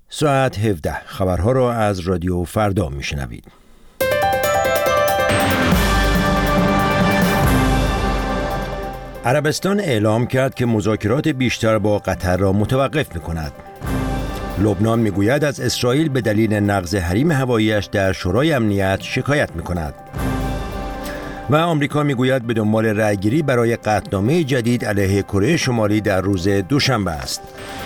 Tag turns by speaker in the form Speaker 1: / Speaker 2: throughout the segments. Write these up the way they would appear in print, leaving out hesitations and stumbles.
Speaker 1: ساعت 17 خبرها را از رادیو فردا میشنوید. عربستان اعلام کرد که مذاکرات بیشتر با قطر را متوقف می‌کند. لبنان میگوید از اسرائیل به دلیل نقض حریم هوایی‌اش در شورای امنیت شکایت می‌کند. و آمریکا میگوید به دنبال رأی‌گیری برای قطعنامه جدید علیه کره شمالی در روز دوشنبه است.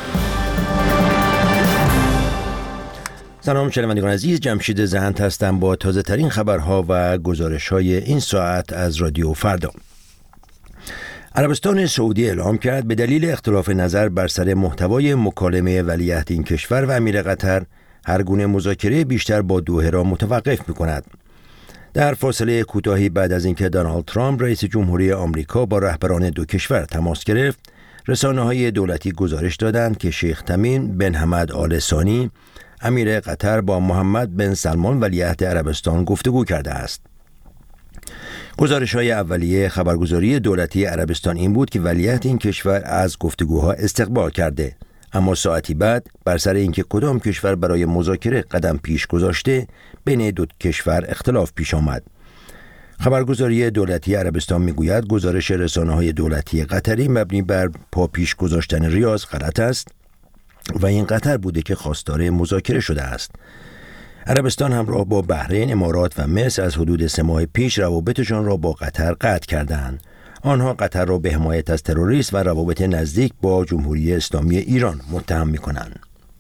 Speaker 1: سلام شنوندگان عزیز، جمشید زهنت هستم با تازه ترین خبرها و گزارش‌های این ساعت از رادیو فردا. عربستان سعودی اعلام کرد به دلیل اختلاف نظر بر سر محتوای مکالمه ولیعهد این کشور و امیر قطر هر گونه مذاکره بیشتر با دوحه را متوقف می‌کند. در فاصله کوتاهی بعد از اینکه دونالد ترامپ رئیس جمهوری آمریکا با رهبران دو کشور تماس گرفت، رسانه‌های دولتی گزارش دادند که شیخ تمیم بن حمد آل ثانی امیر قطر با محمد بن سلمان ولیعهد عربستان گفتگو کرده است. گزارش‌های اولیه خبرگزاری دولتی عربستان این بود که ولیعهد این کشور از گفتگوها استقبال کرده، اما ساعتی بعد بر سر اینکه کدام کشور برای مذاکره قدم پیش گذاشته بین دو کشور اختلاف پیش آمد. خبرگزاری دولتی عربستان میگوید گزارش رسانه‌های دولتی قطری مبنی بر پاپیش گذاشتن ریاض غلط است و این قطر بوده که خواستار مذاکره شده است. عربستان همراه با بحرین، امارات و مصر از حدود 3 ماه پیش روابطشان را با قطر قطع کردند. آنها قطر را به حمایت از تروریسم و روابط نزدیک با جمهوری اسلامی ایران متهم می‌کنند.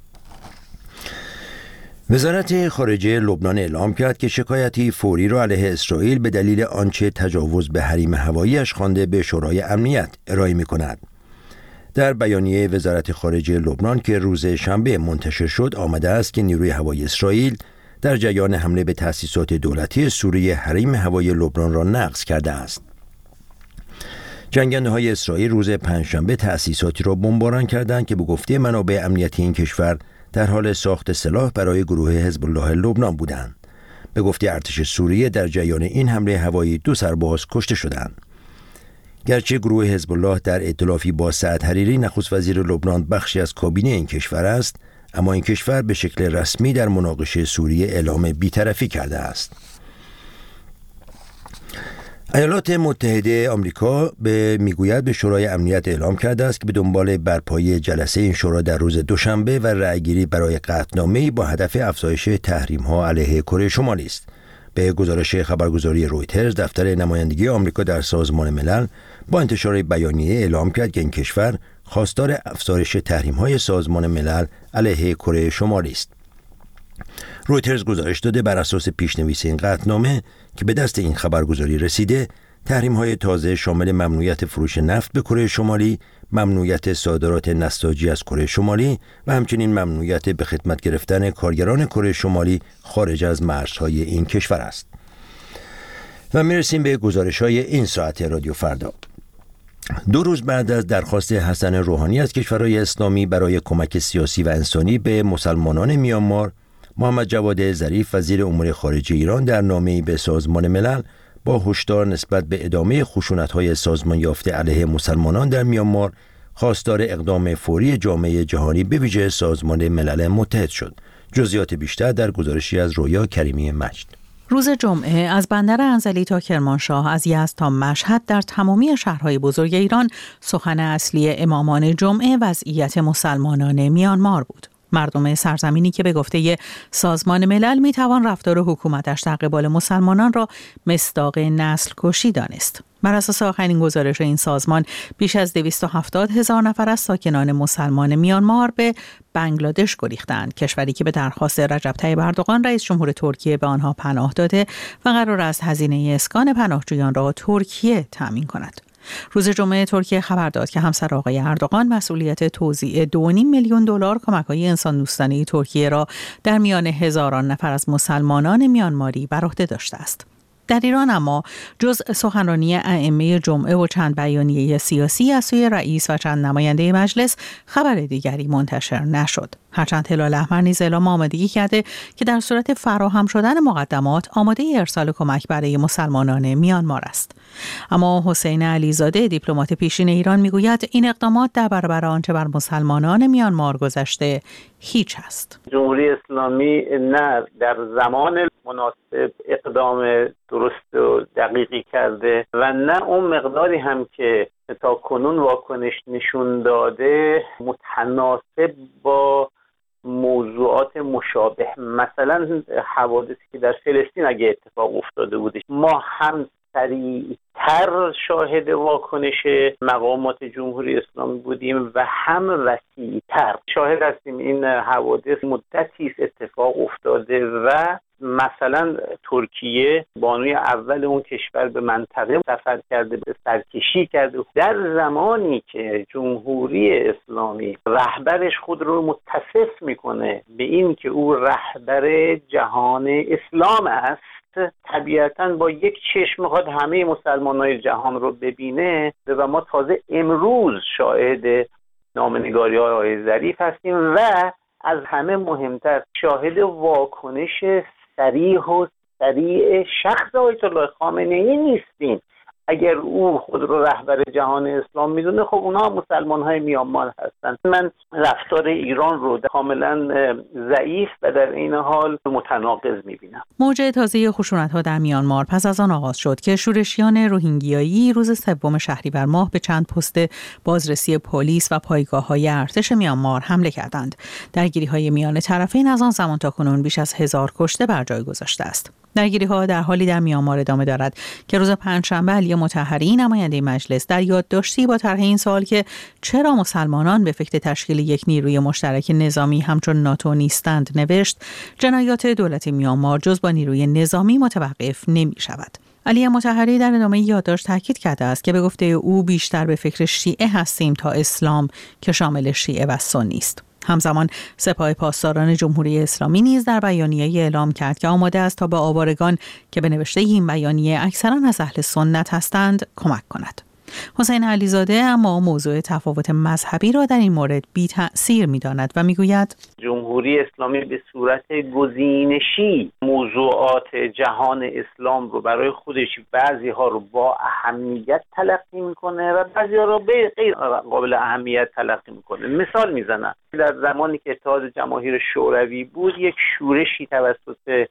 Speaker 1: وزارت خارجه لبنان اعلام کرد که شکایتی فوری را علیه اسرائیل به دلیل آنچه تجاوز به حریم هوایی‌اش خوانده به شورای امنیت ارائه می‌کند. در بیانیه وزارت خارجه لبنان که روز شنبه منتشر شد آمده است که نیروی هوایی اسرائیل در جریان حمله به تأسیسات دولتی سوریه حریم هوایی لبنان را نقض کرده است. جنگنده‌های اسرائیل روز پنجشنبه تأسیساتی را بمباران کردند که به گفته منابع امنیتی این کشور در حال ساخت سلاح برای گروه حزب الله لبنان بودند. به گفته ارتش سوریه در جریان این حمله هوایی 2 سرباز کشته شدند. گرچه گروه حزب الله در ائتلافی با سعد حریری نخست وزیر لبنان بخشی از کابینه این کشور است، اما این کشور به شکل رسمی در مناقشه سوریه اعلام بی‌طرفی کرده است. ایالات متحده آمریکا میگوید به شورای امنیت اعلام کرده است که به دنبال برپایی جلسه این شورا در روز دوشنبه و رأیگیری برای قطعنامه‌ای با هدف افزایش تحریم‌ها علیه کره شمالی است. به گزارش خبرگزاری رویترز، دفتر نمایندگی آمریکا در سازمان ملل با انتشار بیانیه اعلام کرد که این کشور خواستار افزایش تحریم‌های سازمان ملل علیه کره شمالی است. رویترز گزارش داده بر اساس پیشنویس این قطعنامه که به دست این خبرگزاری رسیده، تحریم‌های تازه شامل ممنوعیت فروش نفت به کره شمالی، ممنوعیت صادرات نساجی از کره شمالی و همچنین ممنوعیت به خدمت گرفتن کارگران کره شمالی خارج از مرزهای این کشور است. و میرسیم به گزارش‌های این ساعت رادیو فردا. 2 روز بعد از درخواست حسن روحانی از کشورهای اسلامی برای کمک سیاسی و انسانی به مسلمانان میانمار، محمد جواد ظریف وزیر امور خارجه ایران در نامه‌ای به سازمان ملل با هشدار نسبت به ادامه خشونت‌های سازمان یافته علیه مسلمانان در میانمار خواستار اقدام فوری جامعه جهانی به ویژه سازمان ملل متحد شد. جزئیات بیشتر در گزارشی از رویا کریمی مجد.
Speaker 2: روز جمعه از بندر انزلی تا کرمانشاه، از یزد تا مشهد در تمامی شهرهای بزرگ ایران سخن اصلی امامان جمعه وضعیت مسلمانان میانمار بود. مردم سرزمینی که به گفته سازمان ملل میتوان رفتار حکومتش در قبال مسلمانان را مصداق نسل کشی دانست. بر اساس آخرین گزارش این سازمان، بیش از 270,000 نفر از ساکنان مسلمان میانمار به بنگلادش گریختند، کشوری که به درخواست رجب طیب اردوغان رئیس جمهور ترکیه به آنها پناه داده و قرار است هزینه اسکان پناهجویان را ترکیه تامین کند. روز جمعه ترکیه خبر داد که همسر آقای اردوغان مسئولیت توزیع $2.5 میلیون کمک‌های انسان دوستانه ترکیه را در میان هزاران نفر از مسلمانان میانماری بر عهده داشته است. در ایران اما جز سخنرانی ائمه جمعه و چند بیانیه سیاسی از سوی رئیس و چند نماینده مجلس خبر دیگری منتشر نشد. هرچند هلال احمر نیز اعلام آمادگی کرده که در صورت فراهم شدن مقدمات آماده ارسال کمک برای مسلمانان میانمار است. اما حسین علیزاده دیپلمات پیشین ایران میگوید این اقدامات در برابر آنچه بر مسلمانان میانمار گذشته هیچ است.
Speaker 3: جمهوری اسلامی نه در زمان مناسب اقدام درست و دقیقی کرده و نه اون مقداری هم که تا کنون واکنش نشون داده متناسب با موضوعات مشابه، مثلا حوادثی که در فلسطین اگه اتفاق افتاده بودش ما هم سریعتر شاهد واکنش مقامات جمهوری اسلامی بودیم و هم وسیعتر شاهد هستیم. این حوادث مدتی است اتفاق افتاده و مثلا ترکیه بانوی اول اون کشور به منطقه سفر کرده، به سرکشی کرده در زمانی که جمهوری اسلامی رهبرش خود رو متصف میکنه به این که او رهبر جهان اسلام است، طبیعتاً با یک چشم میخواد همه مسلمانای جهان رو ببینه و ما تازه امروز شاهد نامه‌نگاری‌های آقای ظریف هستیم و از همه مهمتر شاهد واکنش صریح و سریع شخص آیت الله خامنه‌ای نیستیم. اگر او خود رو رهبر جهان اسلام میدونه خب اونها مسلمان‌های میانمار هستند. من رفتار ایران رو کاملا ضعیف و در این حال متناقض میبینم.
Speaker 2: موج تازه خشونت‌ها در میانمار پس از آن آغاز شد که شورشیان روهینگیایی روز 3 شهریور ماه به چند پست بازرسی پلیس و پایگاه‌های ارتش میانمار حمله کردند. درگیری‌های میان طرفین از آن زمان تا کنون بیش از 1000 کشته بر جای گذاشته است. درگیری‌ها در حالی در میانمار ادامه دارد که روز پنجشنبه علی مطهری نماینده مجلس در یادداشتی با طرح این سوال که چرا مسلمانان به فکر تشکیل یک نیروی مشترک نظامی همچون ناتو نیستند نوشت جنایات دولت میانمار جز با نیروی نظامی متوقف نمی‌شود. علی مطهری در ادامه یادداشت تاکید کرده است که به گفته او بیشتر به فکر شیعه هستیم تا اسلام که شامل شیعه و سنی است. همزمان سپاه پاسداران جمهوری اسلامی نیز در بیانیه اعلام کرد که آماده است تا به آوارگان که به نوشته این بیانیه اکثرا از اهل سنت هستند کمک کند. حسین علیزاده اما موضوع تفاوت مذهبی را در این مورد بی تأثیر می‌داند و می‌گوید
Speaker 3: جمهوری اسلامی به صورت گزینشی موضوعات جهان اسلام رو برای خودش بعضی‌ها رو با اهمیت تلقی می‌کنه و بعضی‌ها رو به غیر قابل اهمیت تلقی می‌کنه. مثال می‌زنم در زمانی که اتحاد جماهیر شوروی بود یک شورشی توسط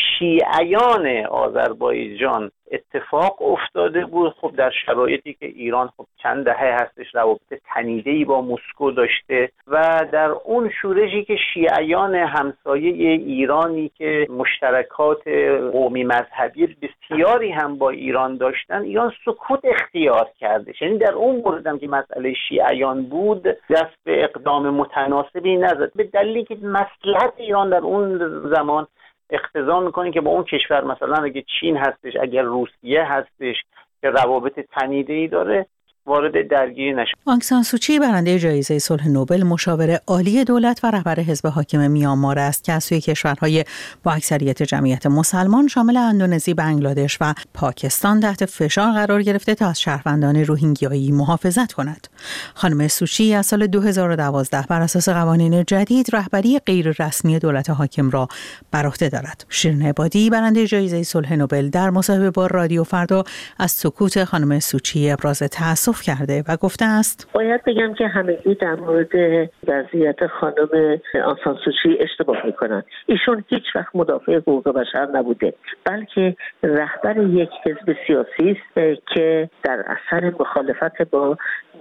Speaker 3: شیعیان آذربایجان اتفاق افتاده بود. خب در شرایطی که ایران خب چند دهه هستش روابط تنیده‌ای با مسکو داشته و در اون شورشی که شیعیان همسایه ایرانی که مشترکات قومی مذهبی بسیاری هم با ایران داشتن، ایران سکوت اختیار کرده. یعنی در اون مورد هم که مسئله شیعیان بود دست به اقدام متناسبی نزد به دلیلی که مصلحت ایران در اون زمان اقتضا میکنه که با اون کشور مثلا اگه چین هستش، اگر روسیه هستش که روابط تنیده‌ای داره وارد درگیری نشه.
Speaker 2: آنگ سان سوچی برنده جایزه صلح نوبل مشاور عالی دولت و رهبر حزب حاکم میانمار است که از سوی کشورهای با اکثریت جمعیت مسلمان شامل اندونزی، بنگلادش و پاکستان تحت فشار قرار گرفته تا از شهروندان روهینگیایی محافظت کند. خانم سوچی از سال 2012 بر اساس قوانین جدید رهبری غیر رسمی دولت حاکم را بر عهده دارد. شیرین عبادی برنده جایزه صلح نوبل در مصاحبه با رادیو فردا از سکوت خانم سوچی ابراز تأسف کرده و گفته است
Speaker 4: باید بگم که همگی در مورد وضعیت خانم آنگ سان سوچی اشتباه میکنن. ایشون هیچ وقت مدافع حقوق بشر نبوده، بلکه رهبر یک حزب سیاسی است که در اثر مخالفت با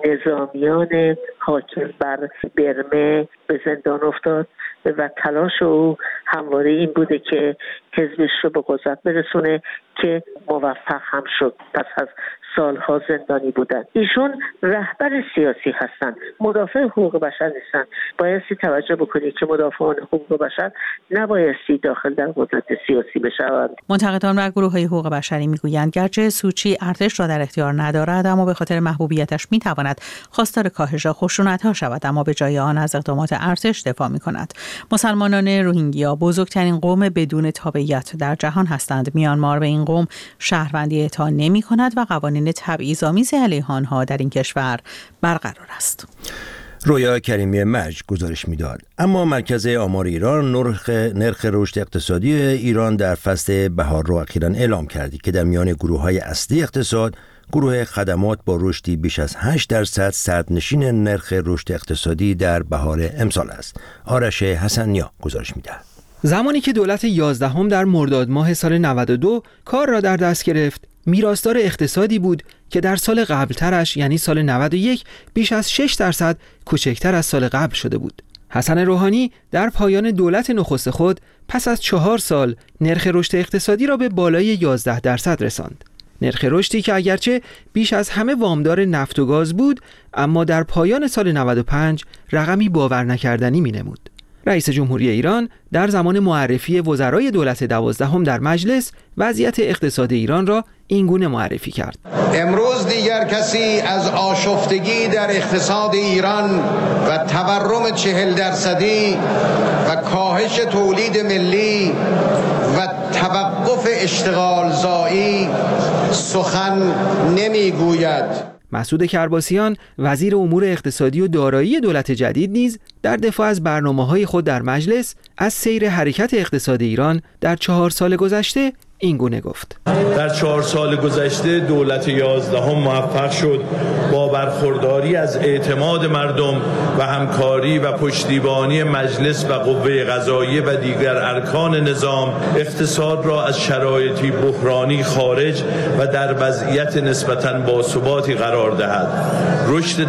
Speaker 4: نظامیان حاکم بر برمه به زندان افتاد و تلاش او همواره این بوده که حزبش رو به قدرت برسونه که موفق هم شد. پس از سالها زندانی بودن. ایشون رهبر سیاسی هستن، مدافع حقوق بشر نیستن. بایستی توجه بکنید که مدافعان حقوق بشر نبایستی داخل در قدرت سیاسی بشوند.
Speaker 2: منتقدان و گروه‌های حقوق بشری میگویند گرچه سوچی ارتش را در اختیار ندارد، اما به خاطر محبوبیتش میتواند خواستار کاهش خشونت‌ها شود، اما به جای آن از اقدامات ارتش دفاع می‌کند. مسلمانان روهینگیا بزرگترین قوم بدون تابعیت در جهان هستند. میانمار به این قوم شهروندی اعطا نمی‌کند و قوانین تبعیض‌آمیز علیه آنها در این کشور برقرار است.
Speaker 1: رویا کریمی مجد گزارش میداد. اما مرکز آمار ایران نرخ رشد اقتصادی ایران در فصل بهار را اخیراً اعلام کرد که در میان گروه‌های اصلی اقتصاد، گروه خدمات با رشدی بیش از 8% صدرنشین نرخ رشد اقتصادی در بهار امسال است. آرش حسنیا گزارش می‌دهد.
Speaker 5: زمانی که دولت 11 در مرداد ماه سال 92 کار را در دست گرفت، میراثدار اقتصادی بود که در سال قبلترش یعنی سال 91 بیش از 6% کوچکتر از سال قبل شده بود. حسن روحانی در پایان دولت نخست خود پس از 4 سال نرخ رشد اقتصادی را به بالای 11% رساند. نرخ رشدی که اگرچه بیش از همه وامدار نفت و گاز بود، اما در پایان سال 95 رقمی باور نکردنی می‌نمود. رئیس جمهوری ایران در زمان معرفی وزرای دولت 12 در مجلس وضعیت اقتصاد ایران را این گونه معرفی کرد:
Speaker 6: امروز دیگر کسی از آشفتگی در اقتصاد ایران و تورم 40% و کاهش تولید ملی و توقف اشتغال زایی سخن نمیگوید.
Speaker 5: مسعود کرباسیان وزیر امور اقتصادی و دارایی دولت جدید نیز در دفاع از برنامه‌های خود در مجلس از سیر حرکت اقتصاد ایران در 4 سال گذشته این گونه گفت:
Speaker 7: در 4 سال گذشته دولت 11 موفق شد با برخورداری از اعتماد مردم و همکاری و پشتیبانی مجلس و قوه قضاییه و دیگر ارکان نظام اقتصاد را از شرایطی بحرانی خارج و در وضعیت نسبتاً باثباتی قرار دهد. رشد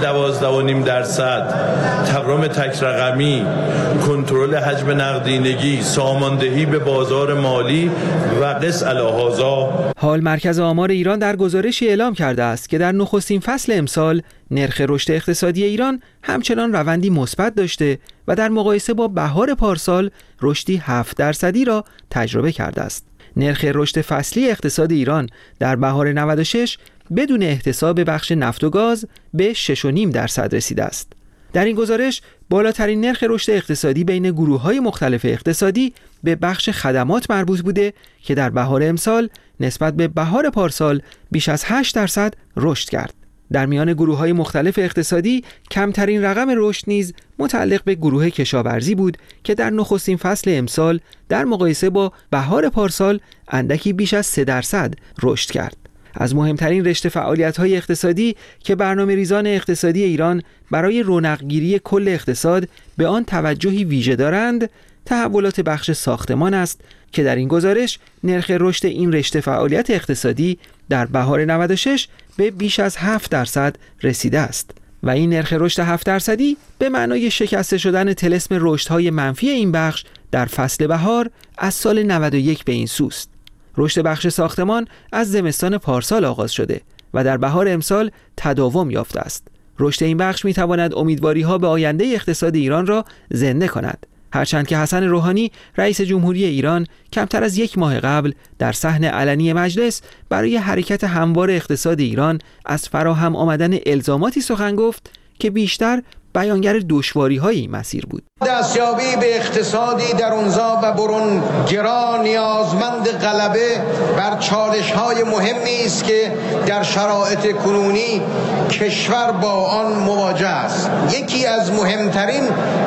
Speaker 7: 12.5%، تورم تک رقمی، کنترل حجم نقدینگی، ساماندهی به بازار مالی و قص الهازا.
Speaker 5: حال مرکز آمار ایران در گزارشی اعلام کرده است که در نخستین فصل امسال نرخ رشد اقتصادی ایران همچنان روندی مثبت داشته و در مقایسه با بهار پارسال رشدی 7% را تجربه کرده است. نرخ رشد فصلی اقتصاد ایران در بهار 96 بدون احتساب بخش نفت و گاز به 6.5% رسیده است. در این گزارش بالاترین نرخ رشد اقتصادی بین گروه‌های مختلف اقتصادی به بخش خدمات مربوط بوده که در بهار امسال نسبت به بهار پارسال بیش از 8% رشد کرد. در میان گروه‌های مختلف اقتصادی کمترین رقم رشد نیز متعلق به گروه کشاورزی بود که در نخستین فصل امسال در مقایسه با بهار پارسال اندکی بیش از 3% رشد کرد. از مهمترین رشته فعالیت‌های اقتصادی که برنامه‌ریزان اقتصادی ایران برای رونق‌گیری کل اقتصاد به آن توجهی ویژه دارند، تحولات بخش ساختمان است که در این گزارش نرخ رشد این رشته فعالیت اقتصادی در بهار 96 به بیش از 7% رسیده است و این نرخ رشد 7% به معنای شکسته شدن طلسم رشدهای منفی این بخش در فصل بهار از سال 91 به این سوست. رشد بخش ساختمان از زمستان پارسال آغاز شده و در بهار امسال تداوم یافته است. رشد این بخش می‌تواند امیدواری‌ها به آینده اقتصاد ایران را زنده کند. هرچند که حسن روحانی رئیس جمهوری ایران کمتر از 1 ماه قبل در صحن علنی مجلس برای حرکت هموار اقتصاد ایران از فراهم آمدن الزاماتی سخن گفت که بیشتر بیانگر دشواری‌های این مسیر بود.
Speaker 6: دستیابی به اقتصادی درونزا و برون گرا نیازمند غلبه بر چالش‌های مهمی است که در شرایط کنونی کشور با آن مواجه است. یکی از مهمترین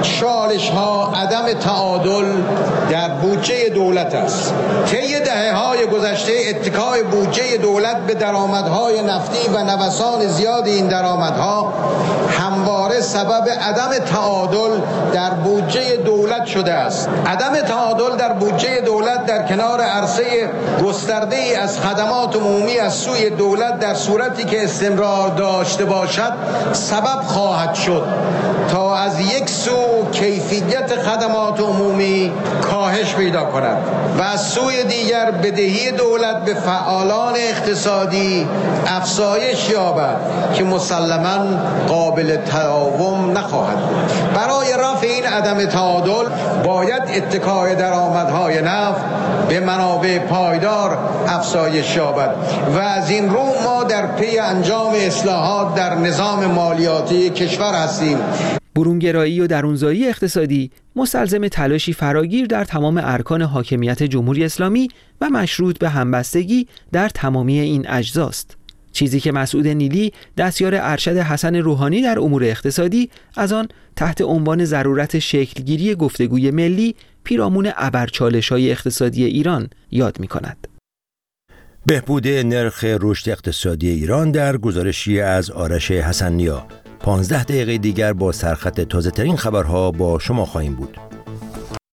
Speaker 6: چالش‌ها عدم تعادل در بودجه دولت است. طی دهه‌های گذشته اتکای بودجه دولت به درآمدهای نفتی و نوسان زیاد این درآمدها همواره سبب سبب عدم تعادل در بودجه دولت شده است. عدم تعادل در بودجه دولت در کنار عرصه گسترده‌ای از خدمات عمومی از سوی دولت در صورتی که استمرار داشته باشد سبب خواهد شد تا از یک سو کیفیت خدمات عمومی کاهش پیدا کند و از سوی دیگر بدهی دولت به فعالان اقتصادی افزایش یابد که مسلماً قابل تداوم نخواهد بود. برای رفع این عدم تعادل باید اتکای درآمدهای نفت به منابع پایدار افزایش یابد و از این رو ما در پی انجام اصلاحات در نظام مالیاتی کشور هستیم.
Speaker 5: برونگرایی و درونزایی اقتصادی مستلزم تلاشی فراگیر در تمام ارکان حاکمیت جمهوری اسلامی و مشروط به همبستگی در تمامی این اجزاست. چیزی که مسعود نیلی دستیار ارشد حسن روحانی در امور اقتصادی از آن تحت عنوان ضرورت شکلگیری گفتگوی ملی پیرامون ابرچالش‌های اقتصادی ایران یاد می‌کند.
Speaker 1: بهبود نرخ رشد اقتصادی ایران در گزارشی از آرش حسن‌نیا. 15 دقیقه دیگر با سرخط تازه‌ترین خبرها با شما خواهیم بود.